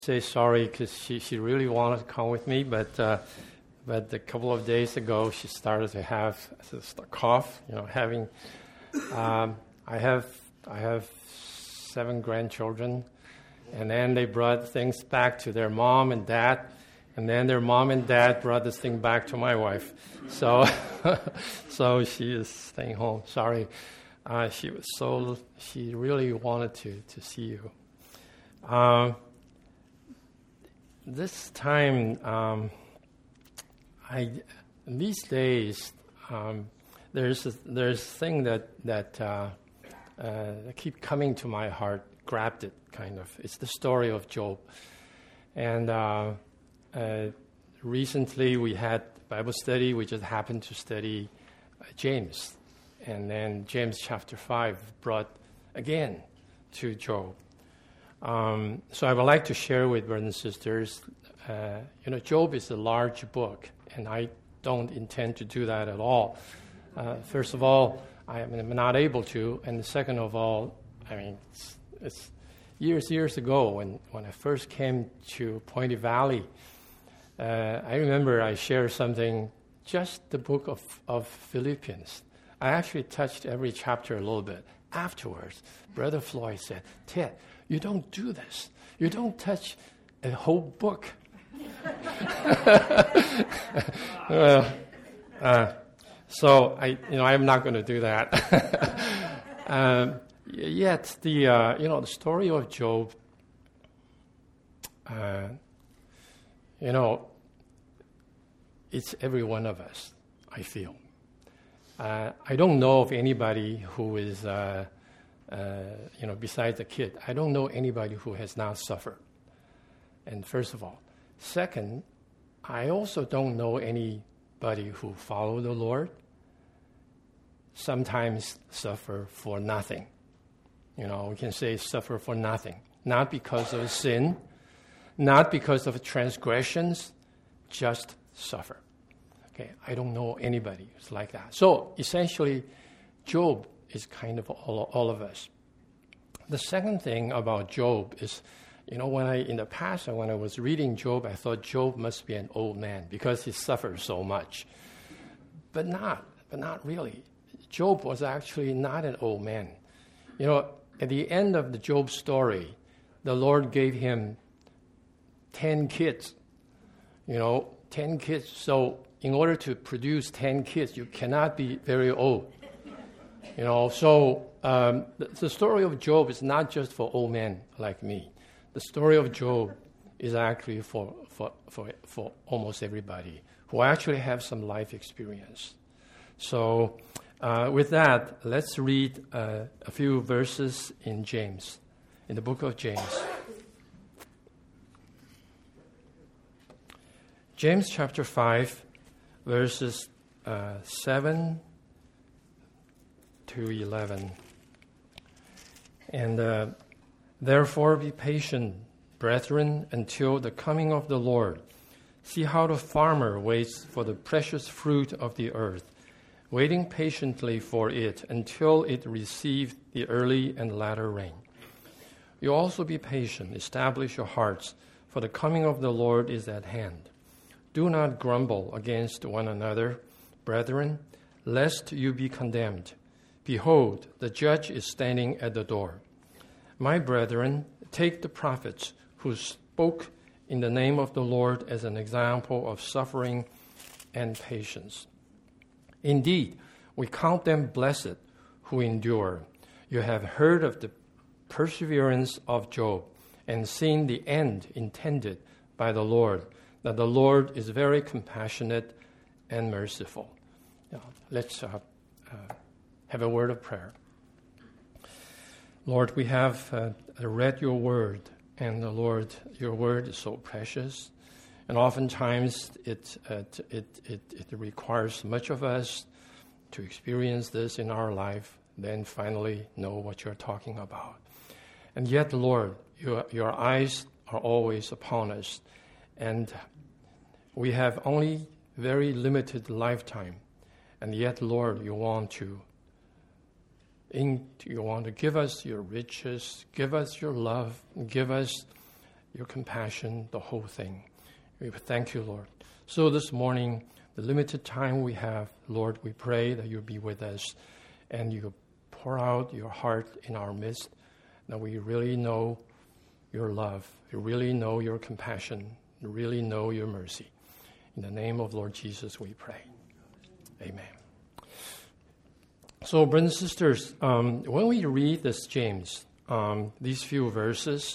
say sorry because she really wanted to come with me, but a couple of days ago she started to have a cough. I have 7 grandchildren, and then they brought things back to their mom and dad, and then their mom and dad brought this thing back to my wife. So she is staying home. Sorry, she really wanted to see you. This time, these days, there's a thing that keep coming to my heart, grabbed it kind of. It's the story of Job, and recently we had Bible study. We just happened to study James, and then James chapter 5 brought again to Job. So I would like to share with brothers and sisters, Job is a large book, and I don't intend to do that at all. First of all, I am not able to, and second of all, it's years ago when I first came to Pointe Valley. I remember I shared something, just the book of Philippians. I actually touched every chapter a little bit. Afterwards, Brother Floyd said, "Ted, you don't do this. You don't touch a whole book." So I'm not going to do that. Yet the story of Job, it's every one of us, I feel. I don't know of anybody who is, besides a kid, I don't know anybody who has not suffered. And first of all. Second, I also don't know anybody who follow the Lord, sometimes suffer for nothing. We can say suffer for nothing. Not because of sin, not because of transgressions, just suffer. Okay, I don't know anybody who's like that. So essentially, Job is kind of all of us. The second thing about Job is, in the past, when I was reading Job, I thought Job must be an old man because he suffered so much. But not really. Job was actually not an old man. At the end of the Job story, the Lord gave him 10 kids. 10 kids. So in order to produce 10 kids, you cannot be very old. So the story of Job is not just for old men like me. The story of Job is actually for almost everybody who actually have some life experience. So with that, let's read a few verses in James, in the book of James. James chapter 5, verses 7 to 11. And therefore be patient, brethren, until the coming of the Lord. See how the farmer waits for the precious fruit of the earth, waiting patiently for it until it receive the early and latter rain. You also be patient, establish your hearts, for the coming of the Lord is at hand. Do not grumble against one another, brethren, lest you be condemned. Behold, the judge is standing at the door. My brethren, take the prophets who spoke in the name of the Lord as an example of suffering and patience. Indeed, we count them blessed who endure. You have heard of the perseverance of Job and seen the end intended by the Lord, that the Lord is very compassionate and merciful. Let's have a word of prayer. Lord, we have read your word, and Lord, your word is so precious, and oftentimes it requires much of us to experience this in our life, then finally know what you're talking about. And yet, Lord, your eyes are always upon us, and we have only very limited lifetime, and yet, Lord, you want to give us your riches, give us your love, give us your compassion, the whole thing. We thank you, Lord. So this morning, the limited time we have, Lord, we pray that you'll be with us and you pour out your heart in our midst, that we really know your love, you really know your compassion, you really know your mercy. In the name of Lord Jesus, we pray. Amen. So, brothers and sisters, when we read this James, these few verses,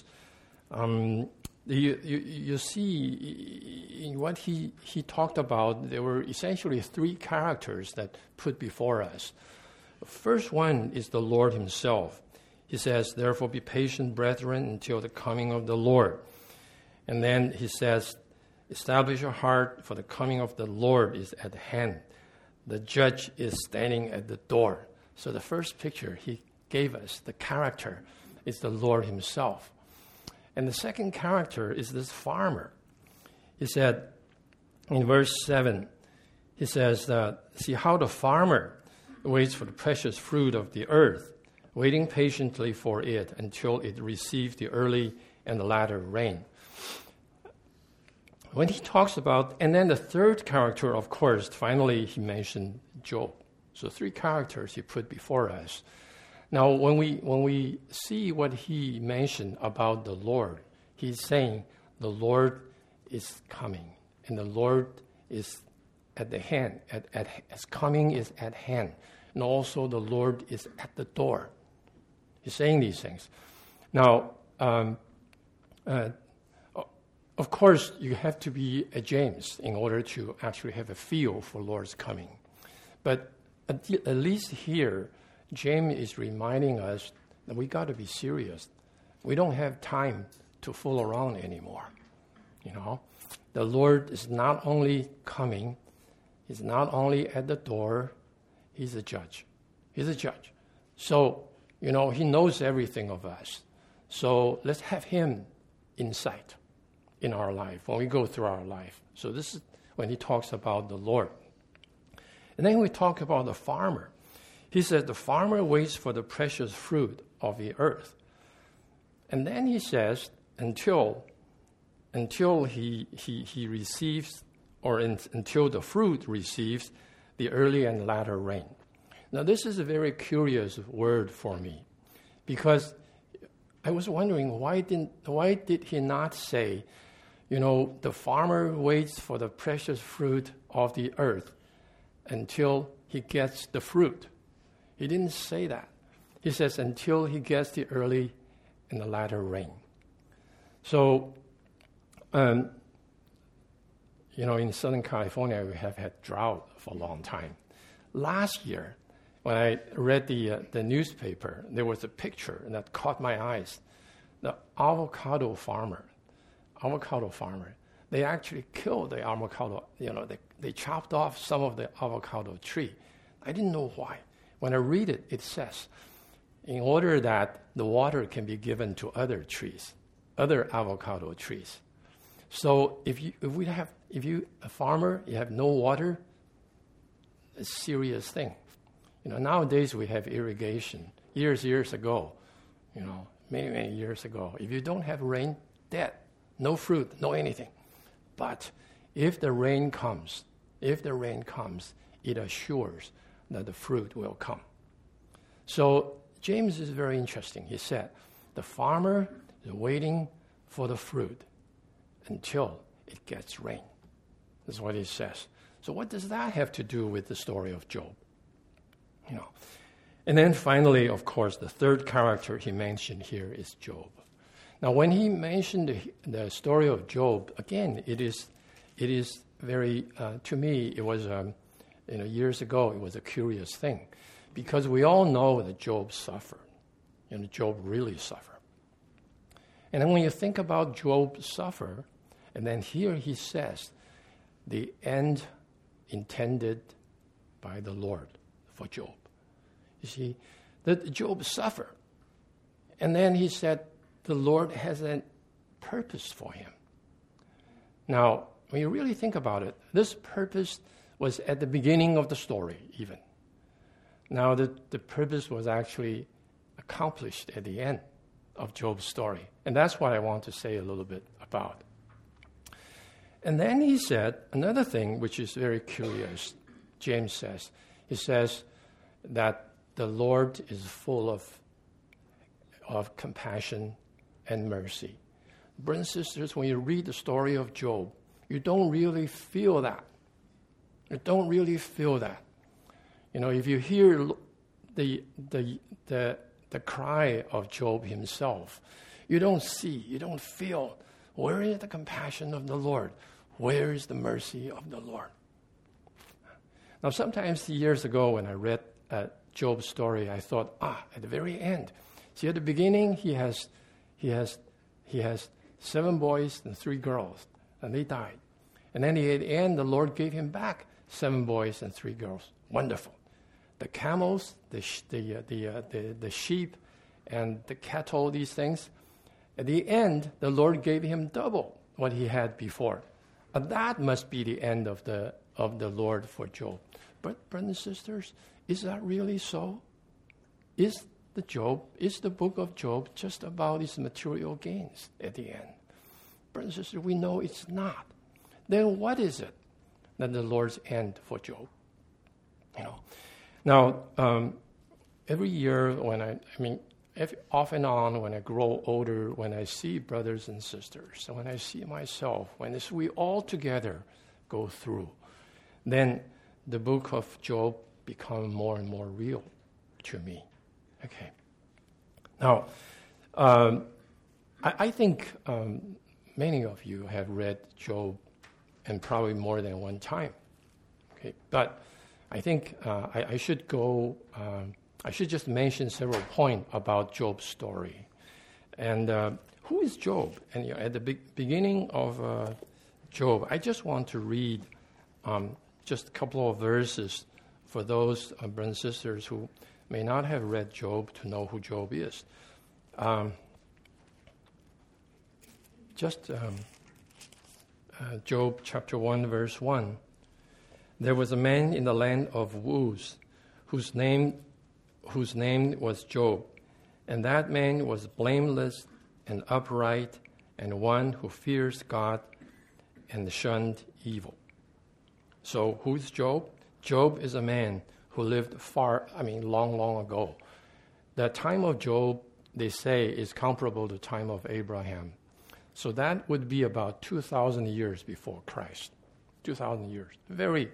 you see in what he talked about, there were essentially three characters that put before us. The first one is the Lord himself. He says, therefore be patient, brethren, until the coming of the Lord. And then he says, establish your heart, for the coming of the Lord is at hand. The judge is standing at the door. So the first picture he gave us, the character, is the Lord himself. And the second character is this farmer. He said in verse 7, he says, see how the farmer waits for the precious fruit of the earth, waiting patiently for it until it receives the early and the latter rain. When he talks about, and then the third character, of course, finally he mentioned Job. So three characters he put before us. Now, when we see what he mentioned about the Lord, he's saying the Lord is coming, and the Lord is at the hand. As coming is at hand, and also the Lord is at the door. He's saying these things. Now, of course, you have to be a James in order to actually have a feel for Lord's coming. But at least here, James is reminding us that we got to be serious. We don't have time to fool around anymore. You know, the Lord is not only coming, he's not only at the door, he's a judge. He's a judge. So, you know, he knows everything of us. So let's have him in sight in our life, when we go through our life. So this is when he talks about the Lord. And then we talk about the farmer. He says the farmer waits for the precious fruit of the earth. And then he says, until he receives, or until the fruit receives the early and latter rain. Now this is a very curious word for me, because I was wondering why did he not say, you know, the farmer waits for the precious fruit of the earth until he gets the fruit. He didn't say that. He says until he gets the early and the latter rain. So, you know, in Southern California, we have had drought for a long time. Last year, when I read the newspaper, there was a picture that caught my eyes. The avocado farmer, they actually killed the avocado. You know, they chopped off some of the avocado tree. I didn't know why. When I read it, it says, in order that the water can be given to other trees, other avocado trees. So if you a farmer, you have no water, it's a serious thing. You know, nowadays we have irrigation. Years ago, you know, many years ago, if you don't have rain, dead. No fruit, no anything. But if the rain comes, it assures that the fruit will come. So James is very interesting. He said, the farmer is waiting for the fruit until it gets rain. That's what he says. So what does that have to do with the story of Job? You know. And then finally, of course, the third character he mentioned here is Job. Now, when he mentioned the story of Job, again, it is very, to me, it was, years ago, it was a curious thing, because we all know that Job suffered. You know, Job really suffered. And then when you think about Job suffer, and then here he says, the end intended by the Lord for Job. You see, that Job suffered. And then he said, the Lord has a purpose for him. Now, when you really think about it, this purpose was at the beginning of the story, even. Now, the purpose was actually accomplished at the end of Job's story. And that's what I want to say a little bit about. And then he said another thing which is very curious. James says, he says that the Lord is full of compassion and mercy. Brothers and sisters, when you read the story of Job, you don't really feel that. You don't really feel that. You know, if you hear the cry of Job himself, you don't see, you don't feel, where is the compassion of the Lord? Where is the mercy of the Lord? Now, sometimes years ago when I read Job's story, I thought, at the very end. See, at the beginning, he has 7 boys and 3 girls, and they died. And then at the end, the Lord gave him back 7 boys and 3 girls. Wonderful. The camels, the sheep, and the cattle, these things. At the end, the Lord gave him double what he had before. And that must be the end of the Lord for Job. But brothers and sisters, is that really so? Is the book of Job just about his material gains at the end? Brothers and sisters, we know it's not. Then what is it that the Lord's end for Job? You know. Now, every year off and on, when I grow older, when I see brothers and sisters, and when I see myself, when we all together go through, then the book of Job becomes more and more real to me. Okay. Now, I think many of you have read Job, and probably more than one time. Okay, but I think I should go. I should just mention several points about Job's story. And who is Job? And at the beginning of Job, I just want to read just a couple of verses for those brothers and sisters who may not have read Job to know who Job is. Job chapter 1, verse 1. There was a man in the land of Uz whose name was Job, and that man was blameless and upright and one who fears God and shunned evil. So who's Job? Job is a man who lived long ago. The time of Job, they say, is comparable to the time of Abraham. So that would be about 2,000 years before Christ. 2,000 years. Very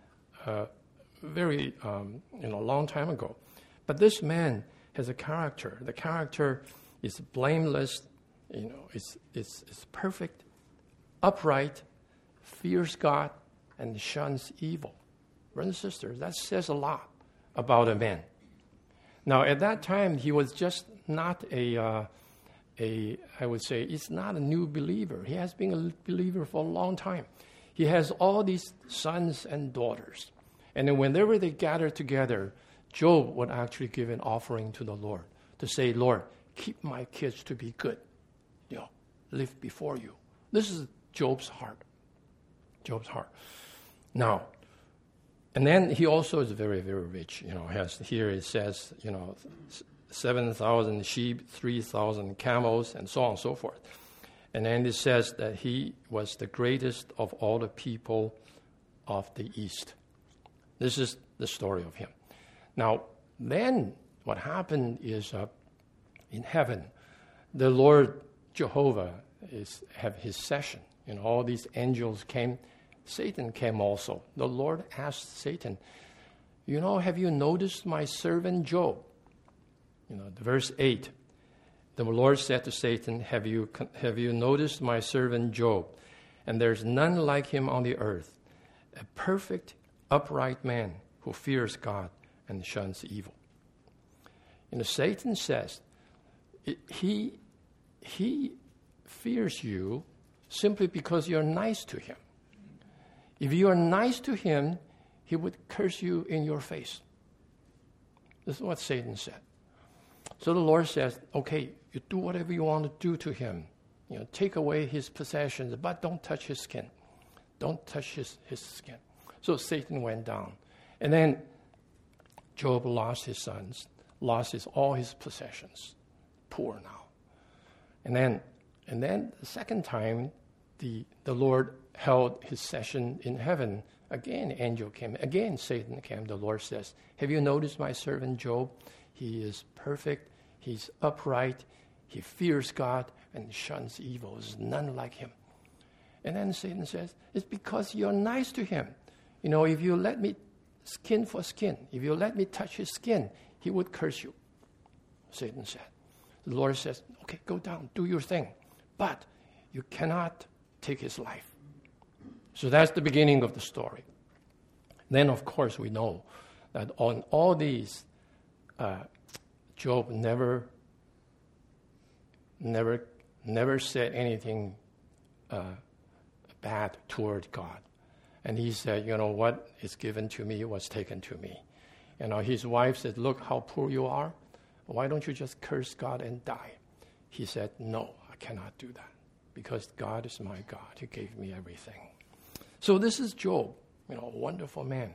long time ago. But this man has a character. The character is blameless, it's perfect, upright, fears God, and shuns evil. Brothers and sisters, that says a lot about a man. Now, at that time, he was just not I would say, it's not a new believer. He has been a believer for a long time. He has all these sons and daughters. And then whenever they gather together, Job would actually give an offering to the Lord to say, Lord, keep my kids to be good, live before you. This is Job's heart. Job's heart. Now, and then he also is very, very rich. Here it says, 7,000 sheep, 3,000 camels, and so on and so forth. And then it says that he was the greatest of all the people of the East. This is the story of him. Now, then what happened is in heaven, the Lord Jehovah have his session. All these angels came. Satan came also. The Lord asked Satan, have you noticed my servant Job? Verse 8, the Lord said to Satan, have you noticed my servant Job? And there's none like him on the earth, a perfect, upright man who fears God and shuns evil. Satan says he fears you simply because you're nice to him. If you are nice to him, he would curse you in your face. This is what Satan said. So the Lord says, okay, you do whatever you want to do to him. Take away his possessions, but don't touch his skin. Don't touch his skin. So Satan went down. And then Job lost his sons, lost all his possessions. Poor now. And then And then the second time, the Lord held his session in heaven. Again, angel came. Again, Satan came. The Lord says, have you noticed my servant Job? He is perfect. He's upright. He fears God and shuns evil. There's none like him. And then Satan says, it's because you're nice to him. If you let me skin for skin, if you let me touch his skin, he would curse you. Satan said. The Lord says, okay, go down, do your thing. But you cannot take his life. So that's the beginning of the story. Then, of course, we know that on all these, Job never said anything bad toward God. And he said, what is given to me was taken to me. His wife said, look how poor you are. Why don't you just curse God and die? He said, no, I cannot do that because God is my God. He gave me everything. So this is Job, a wonderful man.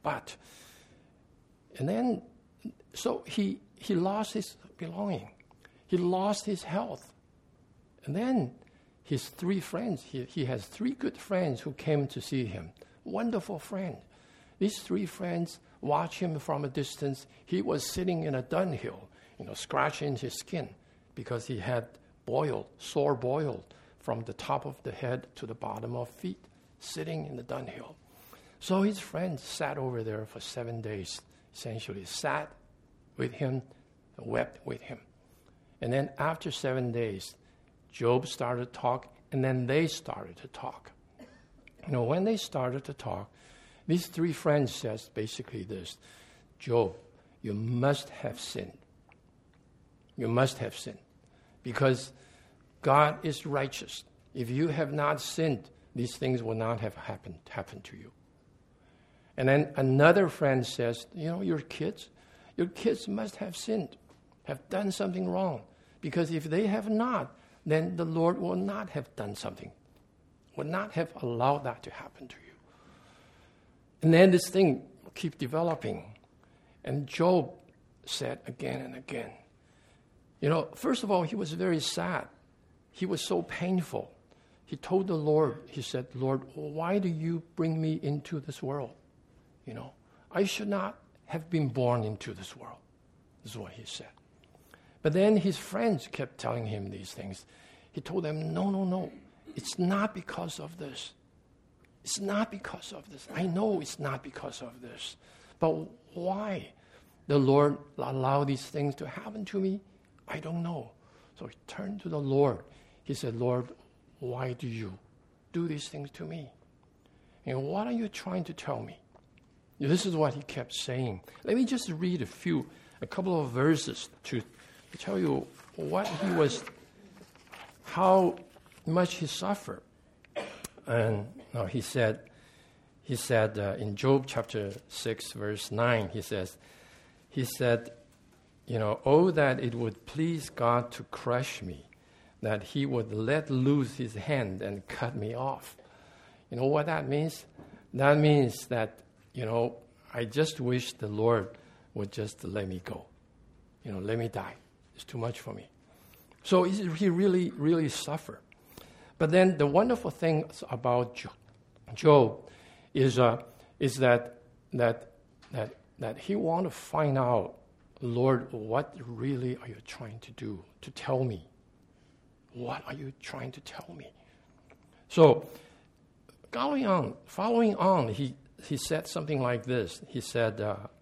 So he lost his belonging. He lost his health. And then his three friends, he has three good friends who came to see him. Wonderful friend. These three friends watch him from a distance. He was sitting in a dunghill, scratching his skin because he had sore boiled from the top of the head to the bottom of feet, sitting in the dunghill. So his friends sat over there for 7 days, essentially sat with him, wept with him. And then after 7 days, Job started to talk, and then they started to talk. When they started to talk, these three friends says basically this, Job, you must have sinned. You must have sinned. Because God is righteous. If you have not sinned, these things will not have happened to you. And then another friend says, your kids must have sinned, have done something wrong. Because if they have not, then the Lord will not have done something, would not have allowed that to happen to you. And then this thing will keep developing. And Job said again and again, first of all, he was very sad. He was so painful. He told the Lord, he said, Lord, why do you bring me into this world? I should not have been born into this world. This is what he said. But then his friends kept telling him these things. He told them, no, it's not because of this. It's not because of this. I know it's not because of this. But why the Lord allowed these things to happen to me? I don't know. So he turned to the Lord. He said, Lord, why do you do these things to me? What are you trying to tell me? This is what he kept saying. Let me just read a couple of verses to tell you how much he suffered. And he said in Job chapter 6, verse 9, he said, oh, that it would please God to crush me, that he would let loose his hand and cut me off. You know what that means? That means that, I just wish the Lord would just let me go. Let me die. It's too much for me. So he really, really suffered. But then the wonderful thing about Job is that he want to find out, Lord, what really are you trying to do to tell me? What are you trying to tell me? So, following on, he said something like this. He said,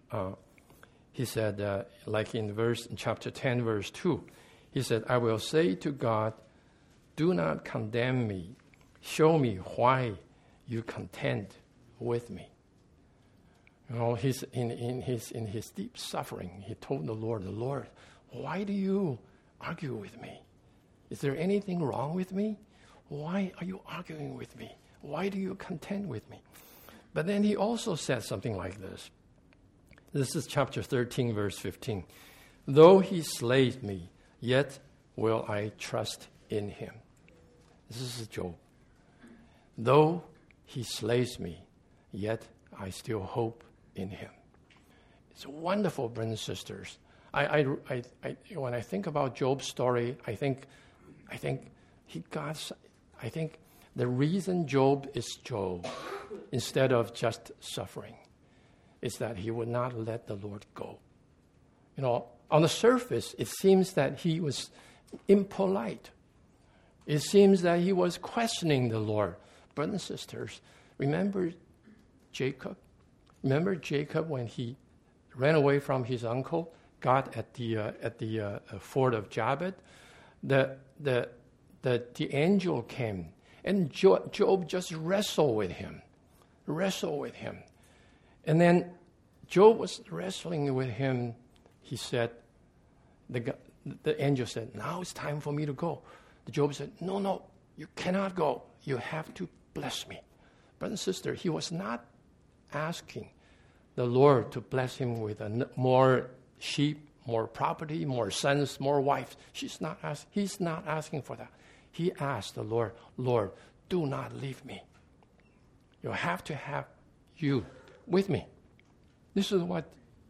like in chapter 10, verse 2, he said, I will say to God, do not condemn me. Show me why you contend with me. He's in his deep suffering. He told the Lord, why do you argue with me? Is there anything wrong with me? Why are you arguing with me? Why do you contend with me? But then he also said something like this. This is chapter 13, verse 15. Though he slays me, yet will I trust in him. This is Job. Though he slays me, yet I still hope in him. It's wonderful, brothers and sisters. When I think about Job's story, I think I think the reason Job is Job, instead of just suffering, is that he would not let the Lord go. On the surface, it seems that he was impolite. It seems that he was questioning the Lord. Brothers and sisters, remember Jacob? Remember Jacob when he ran away from his uncle, got at the ford of Jabbok? The angel came, and Job just wrestled with him. And then Job was wrestling with him. He said, the angel said, now it's time for me to go. Job said, no, you cannot go. You have to bless me. Brother and sister, he was not asking the Lord to bless him with more sheep, more property, more sons, more wives. He's not asking for that. He asked the Lord, Lord, do not leave me. You have to have you with me. This is what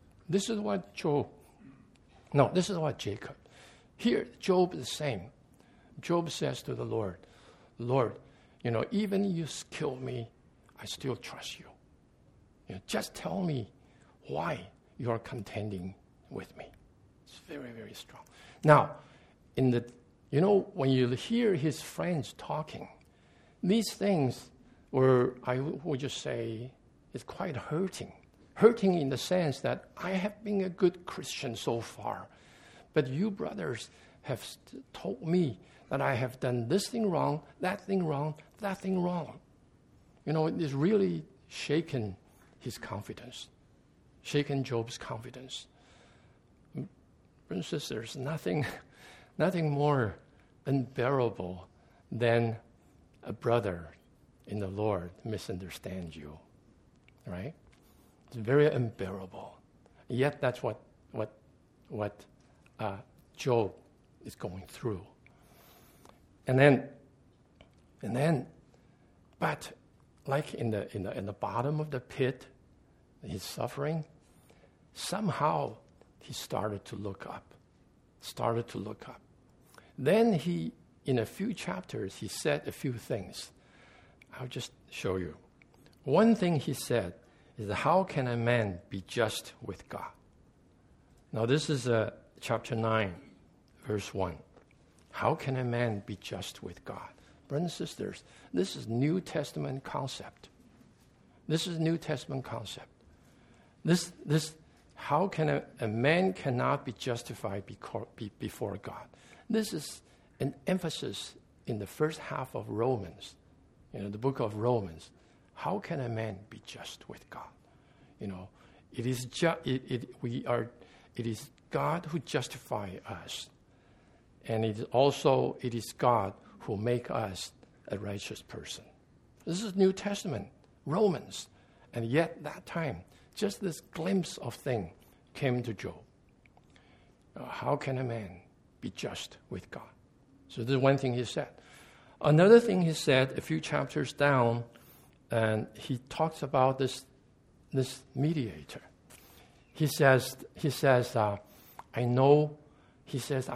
Jacob. Here, Job is the same. Job says to the Lord, Lord, even you kill me, I still trust you. Just tell me why you are contending with me. It's very, very strong. Now, when you hear his friends talking, these things I would just say, it's quite hurting. Hurting in the sense that I have been a good Christian so far, but you brothers have told me that I have done this thing wrong, that thing wrong, that thing wrong. It is really shaken his confidence, shaken Job's confidence. Brothers and sisters, nothing more unbearable than a brother in the Lord misunderstands you, right? It's very unbearable. Yet that's what Job is going through. And then, but like in the bottom of the pit, he's suffering. Somehow he started to look up. Then in a few chapters, he said a few things. I'll just show you. One thing he said is, how can a man be just with God? Now this is chapter 9, verse 1. How can a man be just with God? Brothers and sisters, this is New Testament concept. This how can a man cannot be justified before God? This is an emphasis in the first half of Romans, the book of Romans. How can a man be just with God? It is God who justifies us, and it is God who make us a righteous person. This is New Testament, Romans, and yet that time, just this glimpse of thing came to Job. How can a man be just with God? So this is one thing he said. Another thing he said a few chapters down, and he talks about this mediator. He says, I know. He says,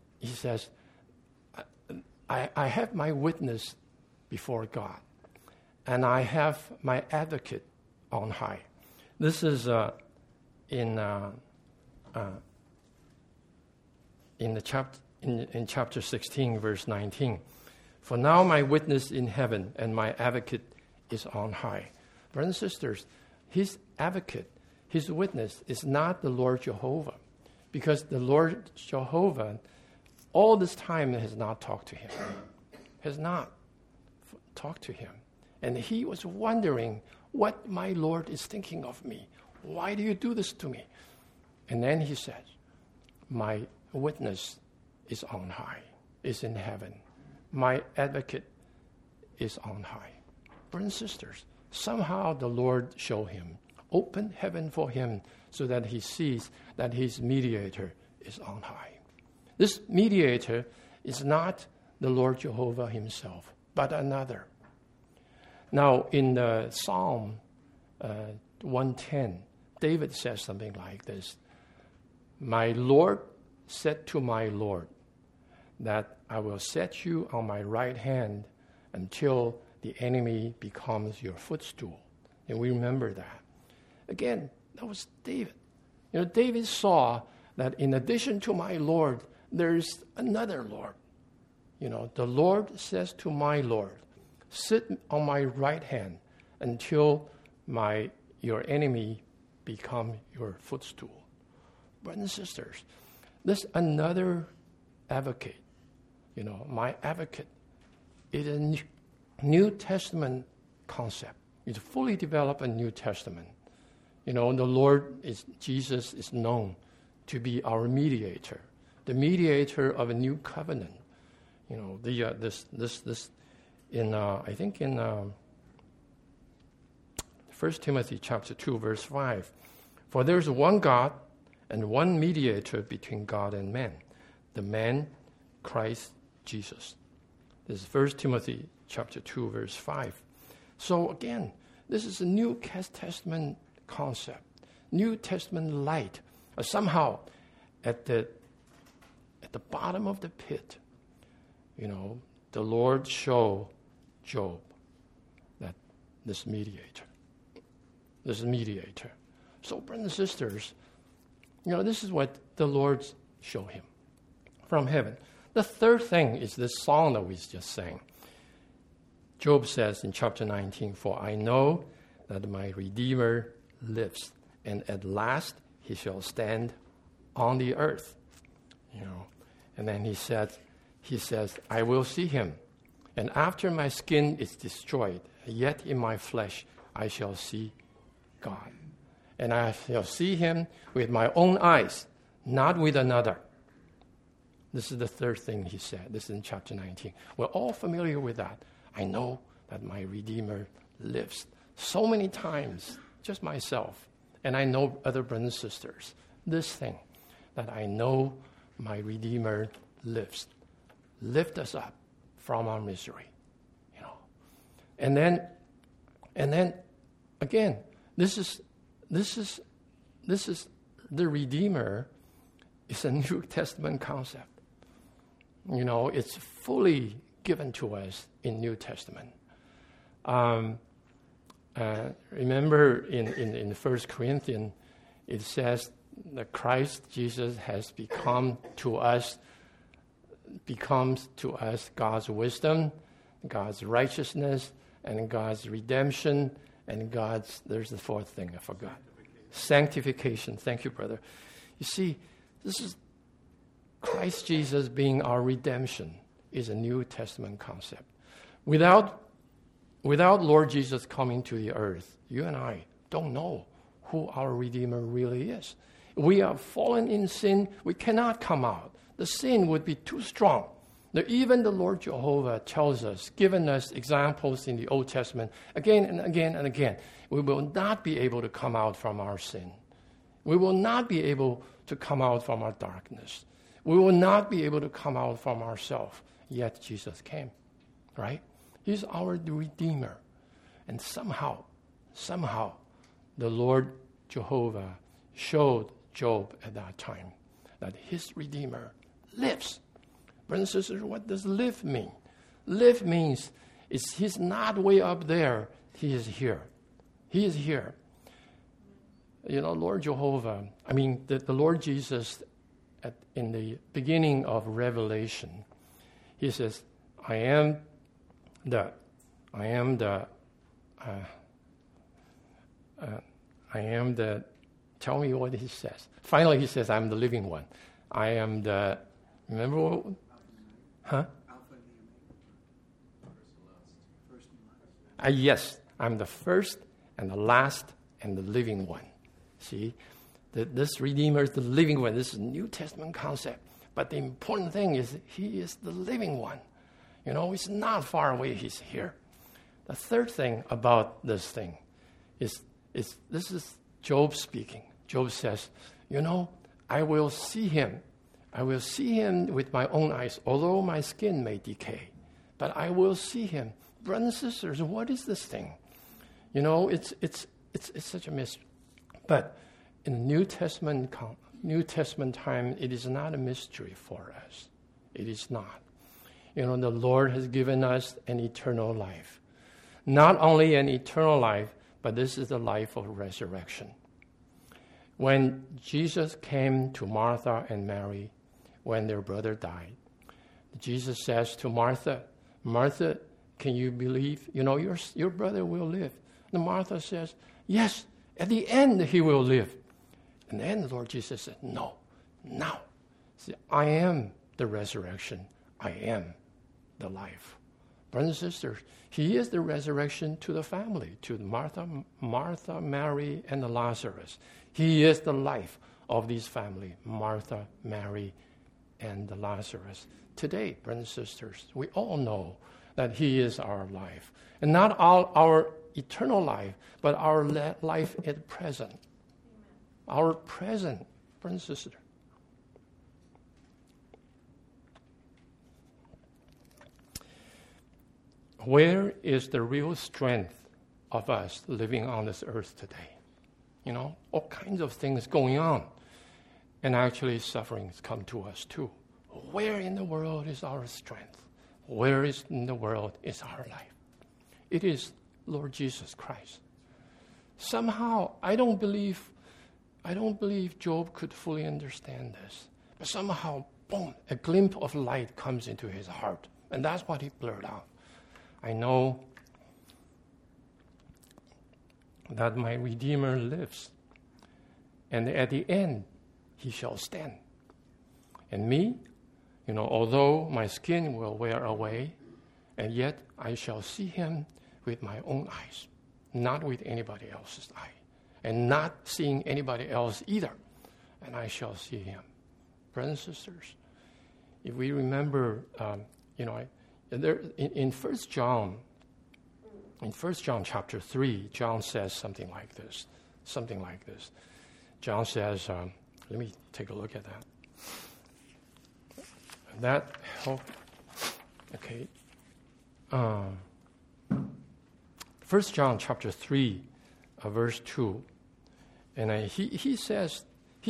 I have my witness before God, and I have my advocate on high. This is in chapter 16, verse 19. For now my witness in heaven and my advocate is on high. Brothers and sisters, his advocate, his witness is not the Lord Jehovah, because the Lord Jehovah all this time has not talked to him. And he was wondering what my Lord is thinking of me. Why do you do this to me? And then he said, my witness is on high, is in heaven. My advocate is on high. Brothers and sisters, somehow the Lord showed him, opened heaven for him so that he sees that his mediator is on high. This mediator is not the Lord Jehovah himself, but another. Now, in the Psalm 110, David says something like this. My Lord said to my Lord that I will set you on my right hand until the enemy becomes your footstool. And we remember that. Again, that was David. David saw that in addition to my Lord, there's another Lord. The Lord says to my Lord, sit on my right hand until your enemy become your footstool. Brothers and sisters, this another advocate, my advocate, is a New Testament concept. It's fully developed in New Testament. The Lord Jesus is known to be our mediator, the mediator of a new covenant. This in I think in 1 Timothy chapter 2 verse 5, for there is one God and one mediator between God and man, the man Christ Jesus. This is 1 Timothy chapter 2 verse 5. So again, this is a New Testament concept, New Testament light. Somehow, at the bottom of the pit, the Lord showed Job that this mediator. So, brothers and sisters, this is what the Lord showed him from heaven. The third thing is this song that we just sang. Job says in chapter 19, for I know that my Redeemer lives, and at last he shall stand on the earth. And then he says, I will see him, and after my skin is destroyed, yet in my flesh I shall see God. And I shall see him with my own eyes, not with another. This is the third thing he said. This is in chapter 19. We're all familiar with that. I know that my Redeemer lives. So many times, just myself, and I know other brothers and sisters, this thing, that I know my Redeemer lives. Lift us up from our misery. And then again, this is the Redeemer is a New Testament concept. It's fully given to us in New Testament. Remember in 1 Corinthians, it says that Christ Jesus has becomes to us God's wisdom, God's righteousness, and God's redemption, and there's the fourth thing I forgot. Sanctification. Thank you, brother. You see, this is Christ Jesus being our redemption is a New Testament concept. Without Lord Jesus coming to the earth, you and I don't know who our Redeemer really is. We are fallen in sin. We cannot come out. The sin would be too strong. Even the Lord Jehovah tells us, given us examples in the Old Testament again and again and again, we will not be able to come out from our sin. We will not be able to come out from our darkness. We will not be able to come out from ourselves. Yet Jesus came, right? He's our Redeemer. And somehow, the Lord Jehovah showed Job at that time that his Redeemer lives. Brothers and sisters, what does live mean? Live means he's not way up there. He is here. He is here. Lord Jehovah, the Lord Jesus in the beginning of Revelation, he says, I am the, tell me what he says. Finally, he says, I'm the living one. I am the, remember what? Huh? Yes, I'm the first and the last and the living one. See, this Redeemer is the living one. This is a New Testament concept. But the important thing is he is the living one. He's not far away. He's here. The third thing about this thing is this is Job speaking. Job says, I will see him. I will see him with my own eyes, although my skin may decay. But I will see him. Brothers and sisters, what is this thing? It's such a mystery. But in New Testament time, it is not a mystery for us. It is not. the Lord has given us an eternal life. Not only an eternal life, but this is the life of resurrection. When Jesus came to Martha and Mary when their brother died, Jesus says to Martha, Martha, can you believe, your brother will live? And Martha says, yes, at the end he will live. And then the Lord Jesus said, no, now. See, I am the resurrection. I am the life. Brothers and sisters, he is the resurrection to the family, to Martha, Mary, and Lazarus. He is the life of this family, Martha, Mary, and Lazarus. Today, brothers and sisters, we all know that he is our life. And not our eternal life, but our life at present. Our present, brothers and sisters. Where is the real strength of us living on this earth today? All kinds of things going on. And actually sufferings come to us too. Where in the world is our strength? Where in the world is our life? It is Lord Jesus Christ. Somehow, I don't believe Job could fully understand this. But somehow, boom, a glimpse of light comes into his heart. And that's what he blurted out. I know that my Redeemer lives, and at the end he shall stand. And me, although my skin will wear away, and yet I shall see him with my own eyes, not with anybody else's eye, and not seeing anybody else either, and I shall see him. Brothers and sisters, if we remember, in 1 John chapter 3, John says something like this. John says, let me take a look at that. That help. Okay. 1 John chapter 3, verse 2. And he says,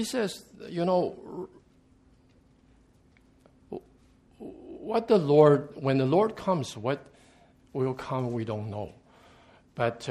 when the Lord comes, what will come, we don't know. But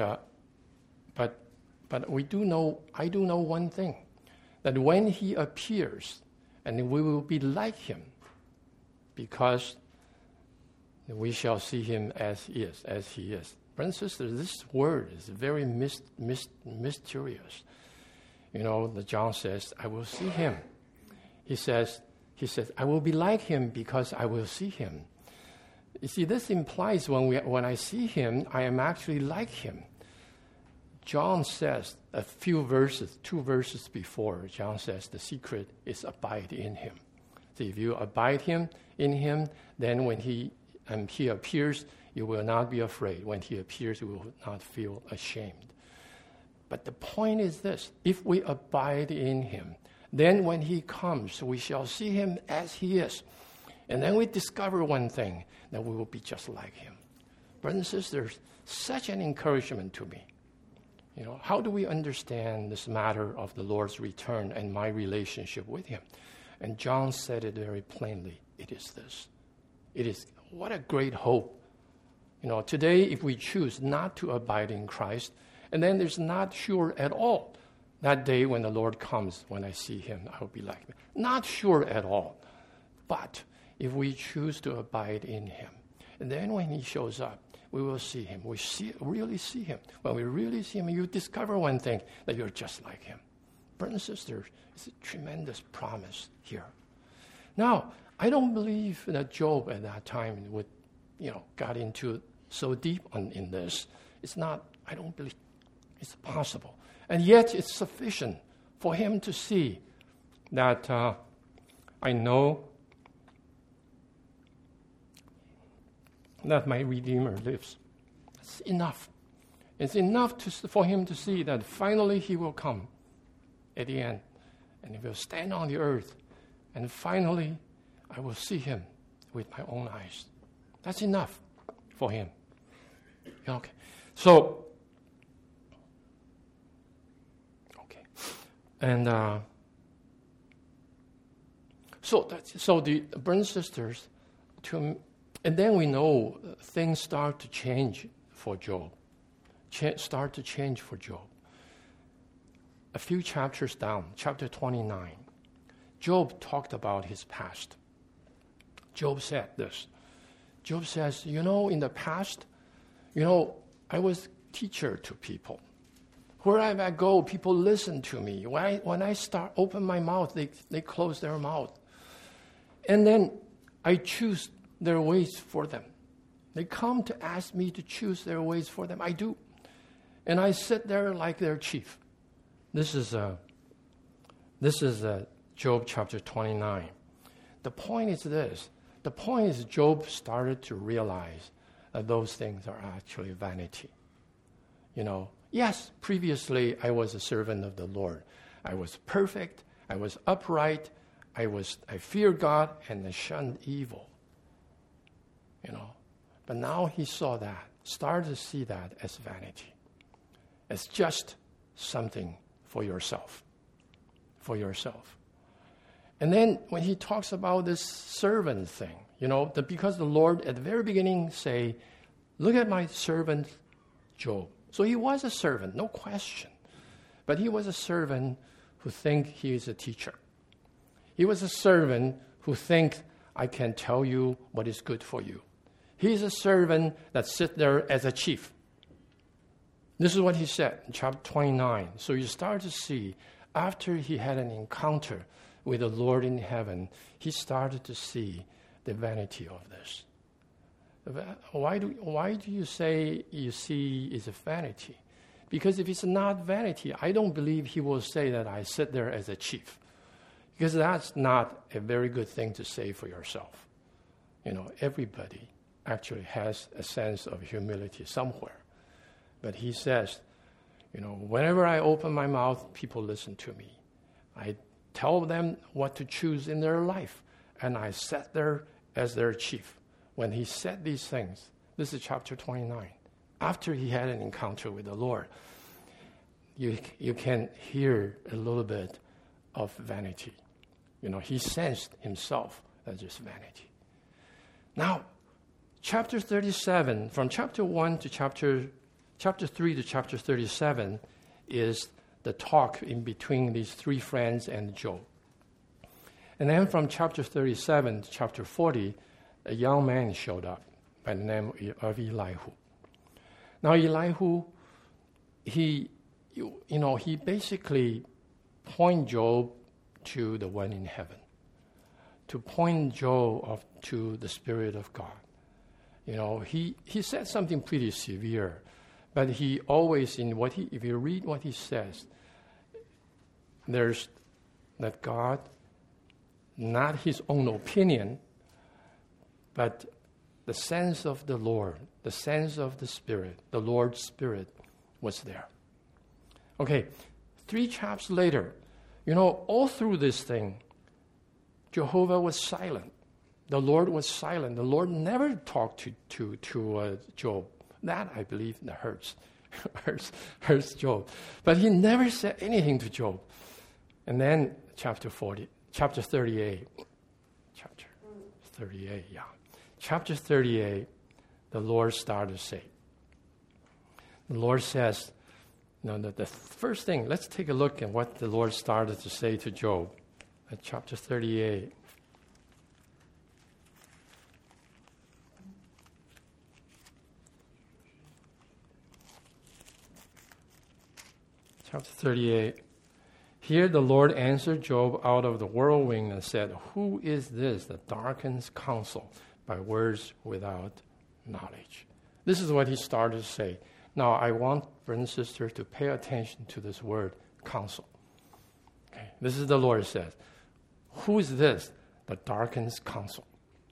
we do know, I do know one thing, that when he appears, and we will be like him, because we shall see him as he is. Brothers and sisters, this word is very mysterious. The John says, I will see him. He says, I will be like him because I will see him. You see, this implies when I see him, I am actually like him. John says two verses before, John says the secret is abide in him. So if you abide in him, then when he appears, you will not be afraid. When he appears, you will not feel ashamed. But the point is this: if we abide in him, then when he comes, we shall see him as he is. And then we discover one thing, that we will be just like him. Brothers and sisters, such an encouragement to me. How do we understand this matter of the Lord's return and my relationship with him? And John said it very plainly. It is this. It is, what a great hope. Today, if we choose not to abide in Christ, and then there's not sure at all that day when the Lord comes, when I see him, I will be like him. Not sure at all. But if we choose to abide in him, and then when he shows up, we will see him. We really see him. When we really see him, you discover one thing, that you're just like him. Brothers and sisters, it's a tremendous promise here. Now, I don't believe that Job at that time would, got into so deep in this. It's not, I don't believe it's possible. And yet it's sufficient for him to see that I know that my Redeemer lives. It's enough. It's enough for him to see that finally he will come at the end, and he will stand on the earth, and finally I will see him with my own eyes. That's enough for him. Okay. And so the brothers and sisters, And then we know things start to change for Job. Start to change for Job. A few chapters down, chapter 29, Job talked about his past. Job said this. Job says, in the past, I was teacher to people. Wherever I go, people listen to me. When I open my mouth, they close their mouth. And then I choose their ways for them. They come to ask me to choose their ways for them. I do. And I sit there like their chief. This is Job chapter 29. The point is this. The point is Job started to realize that those things are actually vanity. Yes, previously I was a servant of the Lord. I was perfect. I was upright. I feared God and I shunned evil. But now he saw that, started to see that as vanity. It's just something for yourself. For yourself. And then when he talks about this servant thing, because the Lord at the very beginning say, look at my servant Job. So he was a servant, no question. But he was a servant who think he is a teacher. He was a servant who think I can tell you what is good for you. He's a servant that sit there as a chief. This is what he said in chapter 29. So you start to see, after he had an encounter with the Lord in heaven, he started to see the vanity of this. Why do you say you see it's a vanity? Because if it's not vanity, I don't believe he will say that I sit there as a chief. Because that's not a very good thing to say for yourself. Everybody actually has a sense of humility somewhere. But he says, whenever I open my mouth, people listen to me. I tell them what to choose in their life, and I sit there as their chief. When he said these things, this is chapter 29, after he had an encounter with the Lord, you can hear a little bit of vanity. He sensed himself as just vanity. Now, chapter 37, from chapter 1 to chapter 3 to chapter 37 is the talk in between these three friends and Job. And then from chapter 37 to chapter 40, a young man showed up by the name of Elihu. Now Elihu, he basically point Job to the one in heaven, to point Job to the Spirit of God. He said something pretty severe, but he always, if you read what he says, there's that God, not his own opinion, but the sense of the Lord, the sense of the Spirit, the Lord's Spirit was there. Okay, 3 chapters later, all through this thing, Jehovah was silent. The Lord was silent. The Lord never talked to Job. That, I believe, hurts Job. But he never said anything to Job. And then chapter 38, Chapter 38, the Lord started to say. The Lord says, the first thing, let's take a look at what the Lord started to say to Job at chapter 38. Chapter 38. Here the Lord answered Job out of the whirlwind and said, who is this that darkens counsel by words without knowledge? This is what he started to say. Now, I want brothers and sisters to pay attention to this word, counsel. Okay, this is the Lord says, who is this that darkens counsel?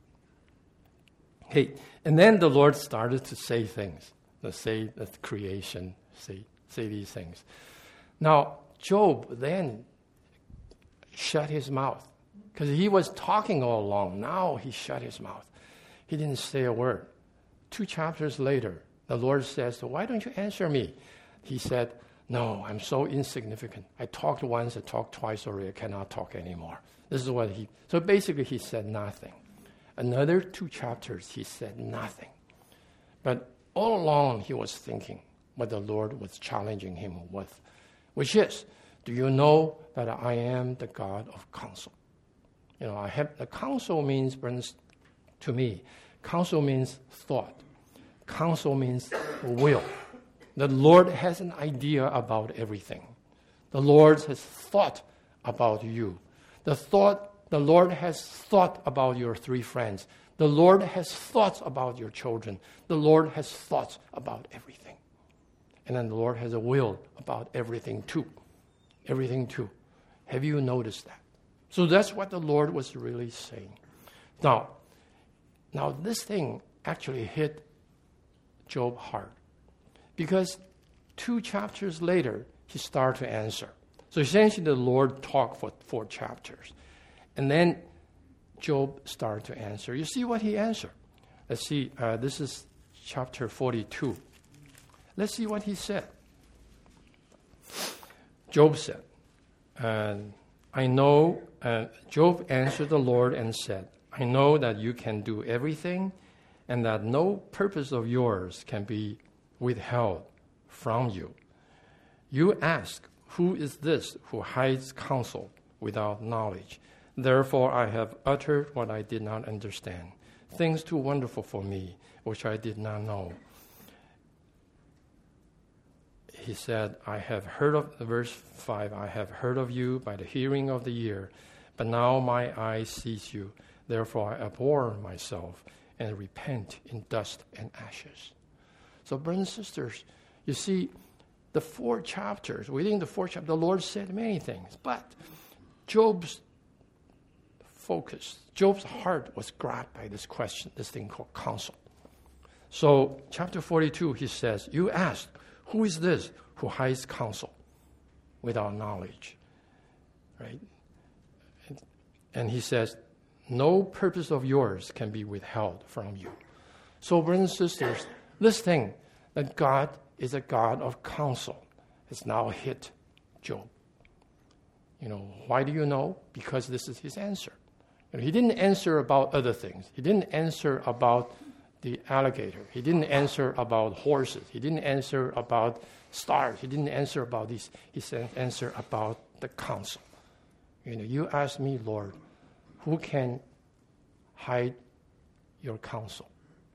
Okay, and then the Lord started to say things, to say that creation, say these things. Now, Job then shut his mouth because he was talking all along. Now he shut his mouth. He didn't say a word. 2 chapters later, the Lord says, why don't you answer me? He said, no, I'm so insignificant. I talked once, I talked twice already, I cannot talk anymore. This is what so basically he said nothing. Another 2 chapters, he said nothing. But all along, he was thinking what the Lord was challenging him with, which is, do you know that I am the God of counsel? The counsel means, friends, to me, counsel means thought. Counsel means will. The Lord has an idea about everything. The Lord has thought about you. The Lord has thought about your 3 friends. The Lord has thoughts about your children. The Lord has thoughts about everything. And then the Lord has a will about everything too. Everything too. Have you noticed that? So that's what the Lord was really saying. Now this thing actually hit Job hard. Because 2 chapters later, he started to answer. So essentially the Lord talked for 4 chapters. And then Job started to answer. You see what he answered. Let's see, this is chapter 42. Let's see what he said. Job said, Job answered the Lord and said, I know that you can do everything and that no purpose of yours can be withheld from you. You ask, who is this who hides counsel without knowledge? Therefore I have uttered what I did not understand, things too wonderful for me, which I did not know. He said, I have heard of, verse 5, I have heard of you by the hearing of the ear, but now my eye sees you. Therefore I abhor myself and repent in dust and ashes. So brothers and sisters, you see, the 4 chapters, within the 4 chapters, the Lord said many things, but Job's focus, Job's heart was grabbed by this question, this thing called counsel. So chapter 42, he says, you ask, who is this who hides counsel without knowledge? Right? And he says, no purpose of yours can be withheld from you. So brothers and sisters, this thing that God is a God of counsel has now hit Job. Why do you know? Because this is his answer. He didn't answer about other things. He didn't answer about the alligator. He didn't answer about horses. He didn't answer about stars. He didn't answer about these. He said answer about the counsel. You ask me, Lord, who can hide your counsel?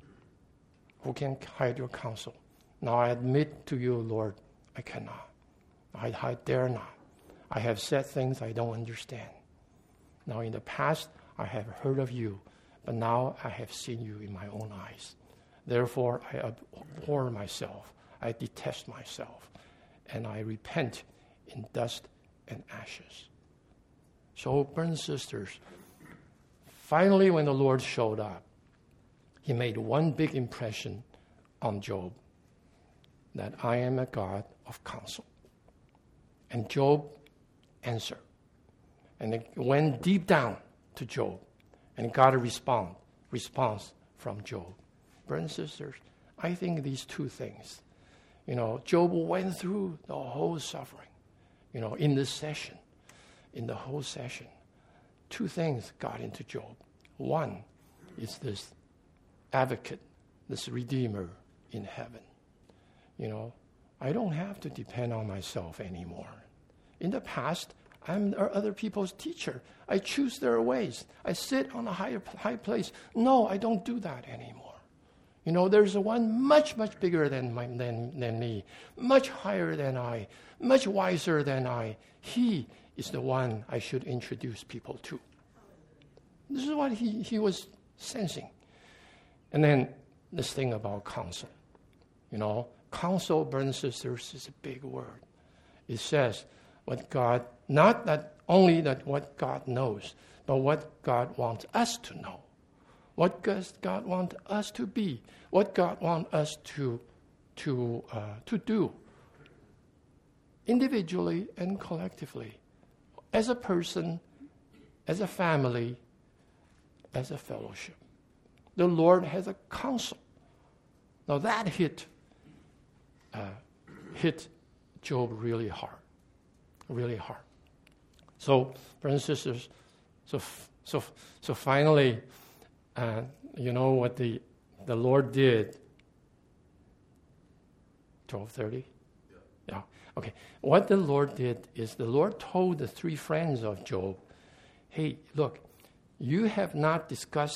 Who can hide your counsel? Now I admit to you, Lord, I cannot. I dare not. I have said things I don't understand. Now in the past, I have heard of you, but now I have seen you in my own eyes. Therefore, I abhor myself. I detest myself. And I repent in dust and ashes. So, brothers and sisters, finally when the Lord showed up, he made one big impression on Job, that I am a God of counsel. And Job answered. And it went deep down to Job and got a response from Job. Brothers and sisters, I think these 2 things, Job went through the whole suffering, in this session, in the whole session. 2 things got into Job. One is this advocate, this redeemer in heaven. I don't have to depend on myself anymore. In the past, I'm other people's teacher. I choose their ways. I sit on a high place. No, I don't do that anymore. There's one much, much bigger than me, much higher than I, much wiser than I. He is the one I should introduce people to. This is what he was sensing. And then this thing about counsel. Counsel, brothers and sisters, is a big word. It says what God, not that only that what God knows, but what God wants us to know. What does God want us to be? What God wants us to do, individually and collectively, as a person, as a family, as a fellowship. The Lord has a counsel. Now that hit Job really hard. So, brothers and sisters, so finally, You know what the Lord did? 12:30? Yeah. Okay. What the Lord did is the Lord told the three friends of Job, hey, look, you have not discussed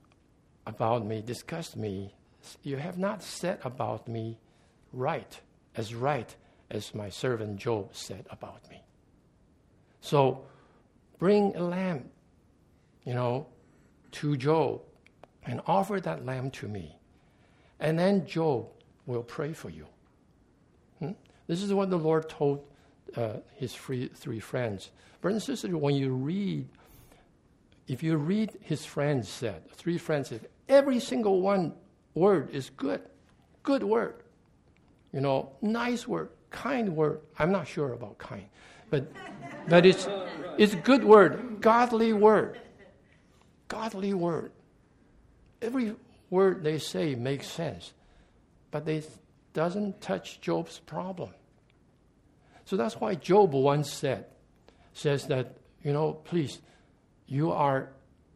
me. You have not said about me right as my servant Job said about me. So bring a lamb, to Job and offer that lamb to me. And then Job will pray for you. This is what the Lord told his three friends. Brothers and sisters, if you read his friends said, three friends said, every single one word is good word. Nice word, kind word. I'm not sure about kind, but it's good word, godly word. Godly word. Every word they say makes sense, but it doesn't touch Job's problem. So that's why Job once says that, please, you are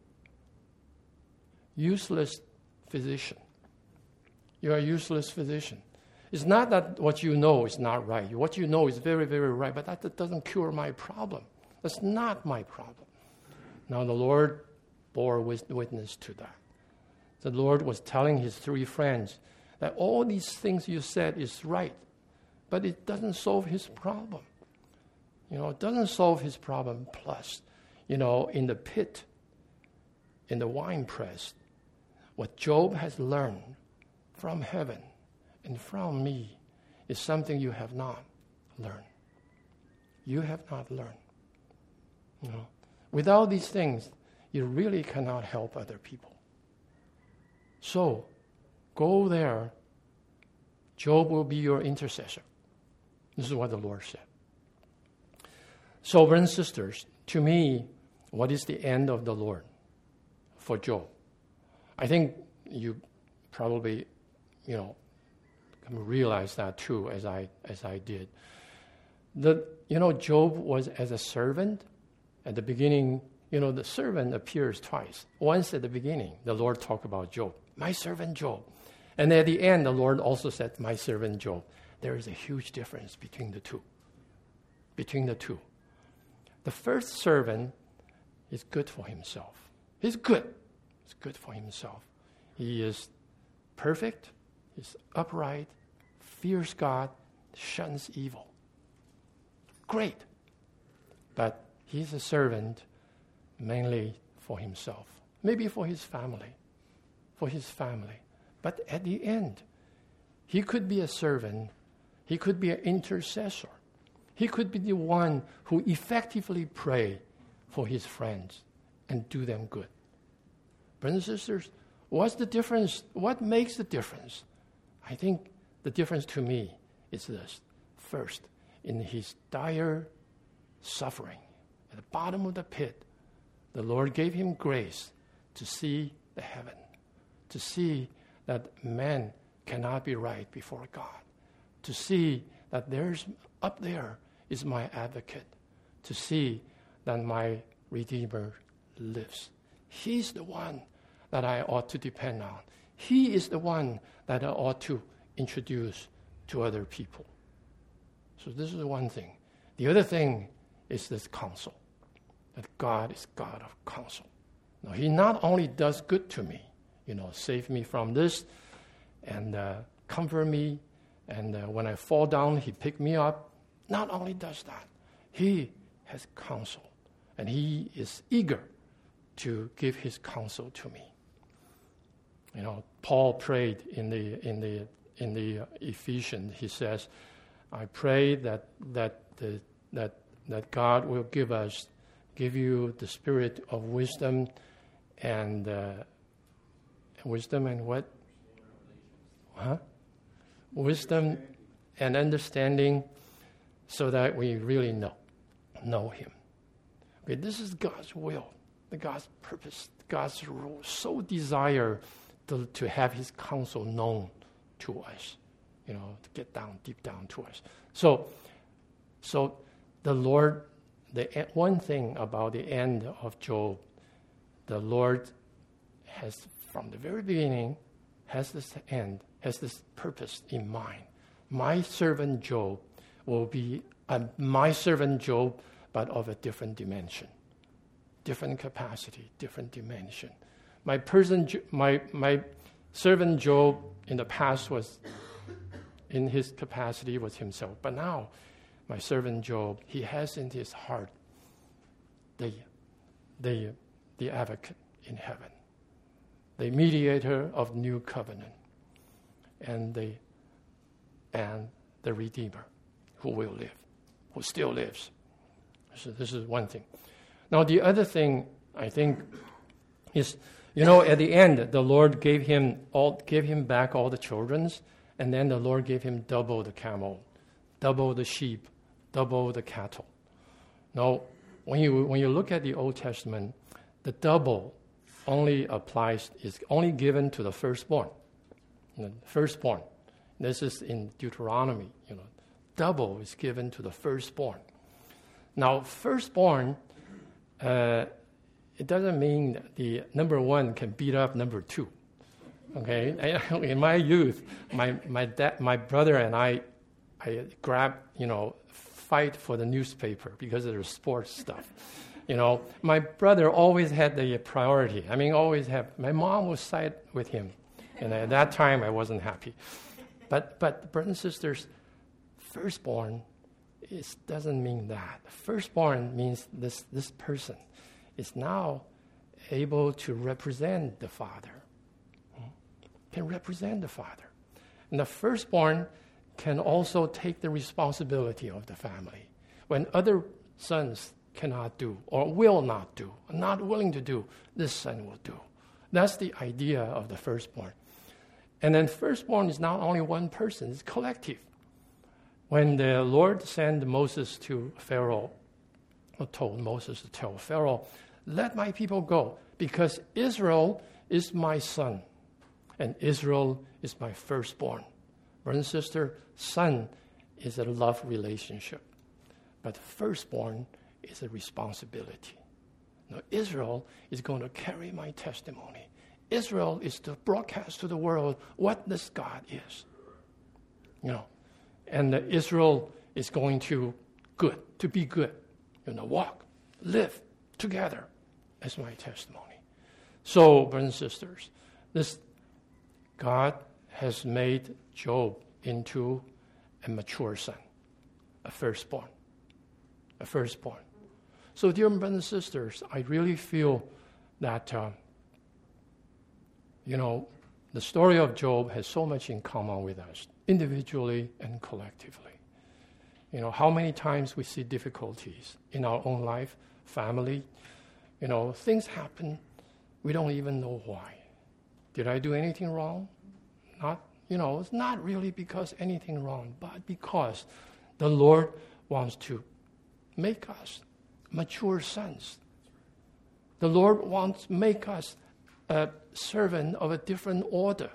useless physician. You are a useless physician. It's not that what you know is not right. What you know is very, very right, but that doesn't cure my problem. That's not my problem. Now the Lord bore witness to that. The Lord was telling his three friends that all these things you said is right, but it doesn't solve his problem. It doesn't solve his problem. Plus, in the pit, in the winepress, what Job has learned from heaven and from me is something you have not learned. You have not learned. Without these things, you really cannot help other people. So, go there. Job will be your intercessor. This is what the Lord said. So, brothers and sisters, to me, what is the end of the Lord for Job? I think you probably, realize that too, as I did. Job was as a servant. At the beginning, the servant appears twice. Once at the beginning, the Lord talked about Job, my servant Job. And at the end, the Lord also said, my servant Job. There is a huge difference between the two. The first servant is good for himself. He's good. He's good for himself. He is perfect. He's upright, fears God, shuns evil. Great. But he's a servant mainly for himself, maybe for his family. But at the end, he could be a servant. He could be an intercessor. He could be the one who effectively pray for his friends and do them good. Brothers and sisters, what's the difference? What makes the difference? I think the difference to me is this. First, in his dire suffering, at the bottom of the pit, the Lord gave him grace to see the heaven, to see that man cannot be right before God, to see that there's up there is my advocate, to see that my Redeemer lives. He's the one that I ought to depend on. He is the one that I ought to introduce to other people. So this is one thing. The other thing is this counsel, that God is God of counsel. Now, he not only does good to me, save me from this and comfort me, and when I fall down, he pick me up. Not only does that, he has counsel, and he is eager to give his counsel to me. Paul prayed in the Ephesians. He says, "I pray that God will give you the spirit of wisdom and what? Wisdom and understanding, so that we really know him." Okay, this is God's will, God's purpose, God's rule. So desire to have his counsel known to us, to get down, deep down to us. So the Lord, one thing about the end of Job, the Lord has, from the very beginning, has this end, has this purpose in mind. My servant Job will be my servant Job, but of a different dimension, different capacity, different dimension. My servant Job in the past was, in his capacity, was himself. But now, my servant Job, he has in his heart the advocate in heaven, the mediator of new covenant, and the Redeemer who will live, who still lives. So this is one thing. Now the other thing I think is, at the end, the Lord gave him back all the children, and then the Lord gave him double the camel, double the sheep, double the cattle. Now, when you look at the Old Testament, the double is only given to the firstborn. Firstborn. This is in Deuteronomy. Double is given to the firstborn. Now, firstborn, it doesn't mean that the number one can beat up number two. Okay, in my youth, my brother and I fight for the newspaper because of the sports stuff. My brother always had the priority. My mom would side with him, and at that time I wasn't happy. But brothers and sisters, firstborn doesn't mean that. Firstborn means this person is now able to represent the Father. Can represent the Father. And the firstborn can also take the responsibility of the family. When other sons cannot do or will not do, not willing to do, this son will do. That's the idea of the firstborn. And then firstborn is not only one person, it's collective. When the Lord sent Moses to Pharaoh, or told Moses to tell Pharaoh, let my people go, because Israel is my son, and Israel is my firstborn. Brother and sister, son is a love relationship, but firstborn is a responsibility. Now, Israel is going to carry my testimony. Israel is to broadcast to the world what this God is. And Israel is going to be good. Walk, live together as my testimony. So, brothers and sisters, this God has made Job into a mature son, a firstborn. So, dear brothers and sisters, I really feel that, the story of Job has so much in common with us, individually and collectively. How many times we see difficulties in our own life, family, things happen, we don't even know why. Did I do anything wrong? It's not really because anything wrong, but because the Lord wants to make us mature sons. The Lord wants to make us a servant of a different order.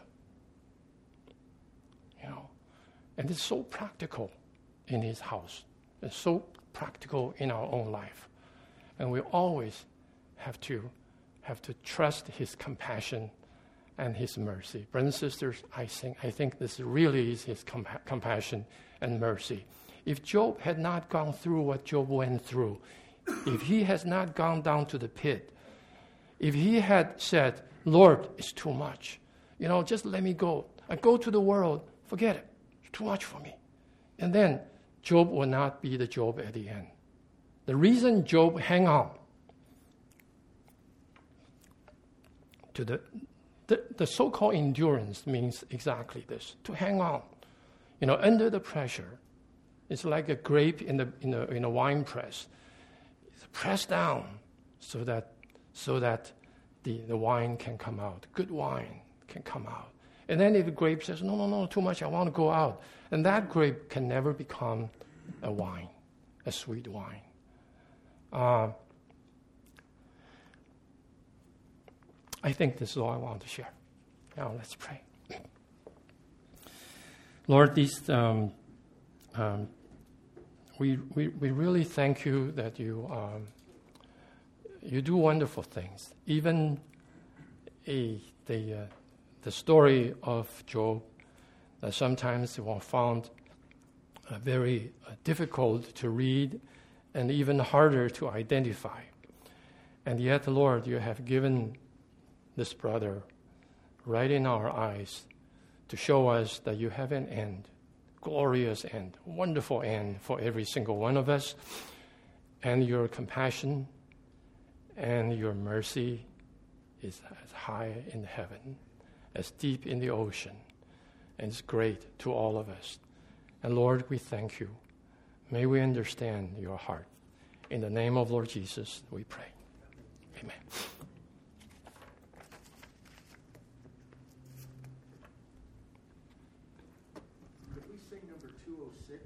And it's so practical in His house. It's so practical in our own life. And we always have to trust His compassion and His mercy. Brothers and sisters, I think this really is His compassion and mercy. If Job had not gone through what Job went through, if he has not gone down to the pit, if he had said, Lord, it's too much. Just let me go. I go to the world, forget it. It's too much for me. And then Job will not be the Job at the end. The reason Job hang on to the so-called endurance means exactly this, to hang on. Under the pressure, it's like a grape in a wine press. It's pressed down so that the wine can come out. Good wine can come out. And then if the grape says, no, too much, I want to go out. And that grape can never become a wine, a sweet wine. I think this is all I want to share. Now let's pray. Lord, we really thank you that you do wonderful things, even the story of Job that sometimes one found very difficult to read and even harder to identify. And yet, Lord, you have given this brother right in our eyes to show us that you have an end, glorious end, wonderful end for every single one of us. And your compassion and your mercy is as high in heaven, as deep in the ocean, and it's great to all of us. And Lord, we thank you. May we understand your heart. In the name of Lord Jesus, we pray. Amen. Could we sing number 206?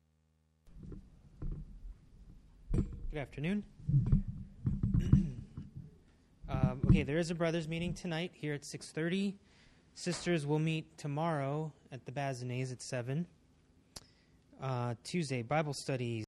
Good afternoon. Okay, there is a brothers meeting tonight here at 6:30. Sisters will meet tomorrow at the Bazinets at 7. Tuesday, Bible studies.